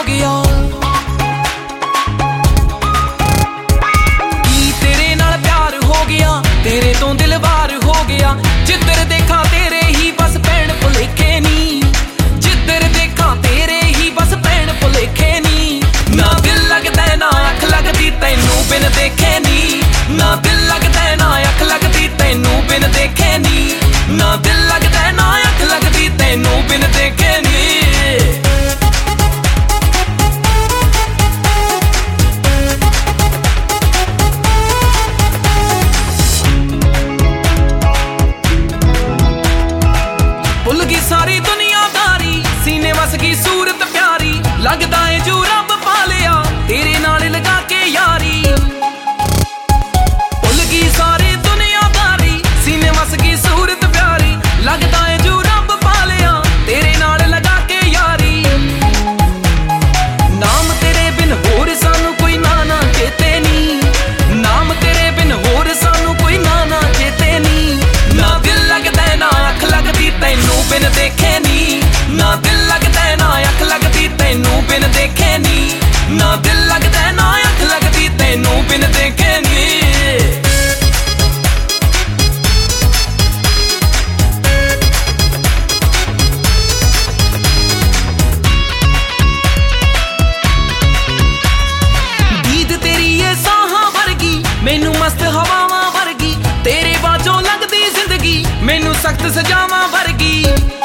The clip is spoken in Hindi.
गया। की तेरे नाल प्यार हो गया, तेरे तो दिल वार हो गया। जिधर देखा तेरे ही बस भैन भुलेखे नी, जिधर देखा तेरे ही बस भैन भुलेखे नी। ना दिल लगदा ना अख लगदी तैनू बिन देखे नी, ना दिल लगदा ना अख लगदी तैनू बिन देखे नी, ना दिल लगदा ना अख लगदी तैनू बिन देखे नी। भुल गई सारी दुनियादारी, सीने वस गई सूरत प्यारी। लगदा है जो रब पा लिया तेरे नाल लगा के यारी। भुल गई सारी दुनियादारी, सीने वस गई सूरत प्यारी। लगदा है जो रब पा लिया तेरे नाल लगा के यारी। नाम तेरे बिन होर सानू कोई नाना चेते नी, नाम तेरे बिन होर सानू कोई नाना चेते नी। ना दिल लगदा ना अख लगदी तैनू बिन देखे नी, ना दिल लगदा ना अख लगदी तैनू बिन देखे नी, ना दिल लगदा ना अख लगदी तैनू बिन देखे नी। दीद तेरी ये साहां वर्गी, मैनू मस्त हवावां वर्गी। तेरे बाजों लगदी जिंदगी, मैनू सख्त सजावां वर्गी।